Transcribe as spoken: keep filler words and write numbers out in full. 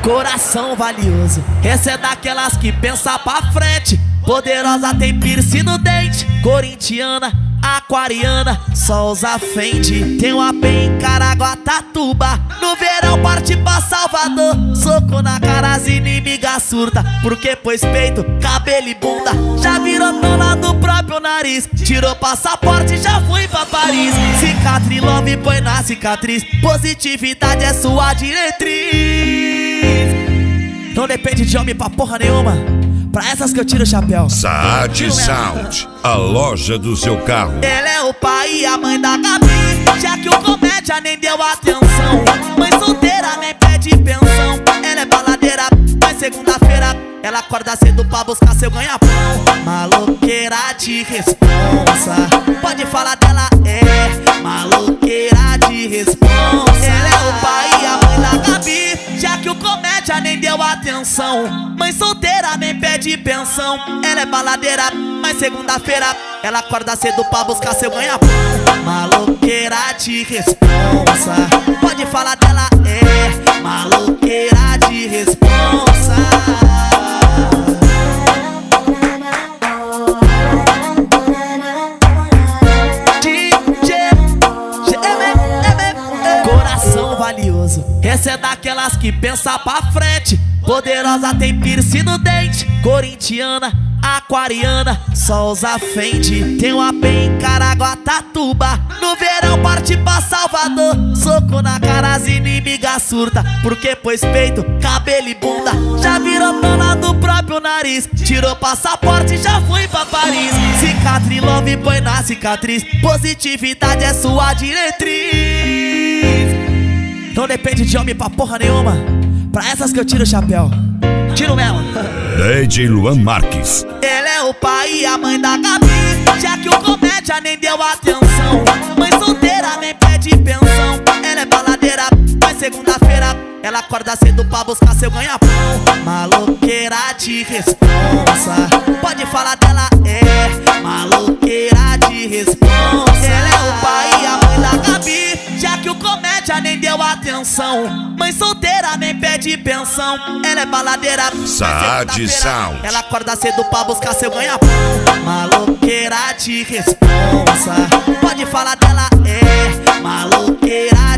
Coração valioso, essa é daquelas que pensa pra frente. Poderosa, tem piercing no dente. Corintiana, aquariana, só usa Fendi. Tem uma bem em Caraguatatuba. No verão parte pra Salvador. Soco na cara, as inimigas surta. Porque pôs peito, cabelo e bunda. Já virou dona do próprio nariz. Tirou passaporte, já fui pra Paris. Cicatriz, love, põe na cicatriz. Positividade é sua diretriz. Não depende de homem pra porra nenhuma. Pra essas que eu tiro o chapéu. Saad Sound, a loja do seu carro. Ela é o pai e a mãe da Gabi, já que o comédia nem deu atenção. Mãe solteira nem pede pensão. Ela é baladeira, mas segunda-feira ela acorda cedo pra buscar seu ganha-pão. Maloqueira de responsa, pode falar dela, é maloqueira de responsa. Ela é o pai e a mãe da Gabi, já que o comédia nem deu atenção. Mãe solteira nem pede pensão. Ela é baladeira, mas segunda-feira ela acorda cedo pra buscar seu ganha-pão. Maloqueira de responsa, pode falar dela, é maloqueira de responsa. Coração valioso, essa é daquelas que pensa pra frente. Poderosa, tem piercing no dente. Corintiana, aquariana, só usa Fendi. Tem uma bem em Caraguatatuba. No verão parte pra Salvador. Soco na cara, as inimigas surta. Porque pôs peito, cabelo e bunda. Já virou dona do próprio nariz. Tirou passaporte, já fui pra Paris. Cicatriz, love, põe na cicatriz. Positividade é sua diretriz. Não depende de homem pra porra nenhuma. Pra essas que eu tiro o chapéu. Tiro mesmo. D J Luan Marques. Ela é o pai e a mãe da Gabi, já que o comédia nem deu atenção. Mãe solteira nem pede pensão. Ela é baladeira, mas segunda-feira ela acorda cedo pra buscar seu ganha-pão. Maloqueira de responsa, pode falar dela, é maloqueira de responsa. Ela é o pai e a mãe da Gabi, já que o comédia nem deu atenção. Mãe solteira nem pede pensão. Ela é baladeira, Saad Sound, ela acorda cedo pra buscar seu ganha-pão. Maloqueira de responsa, pode falar dela, é maloqueira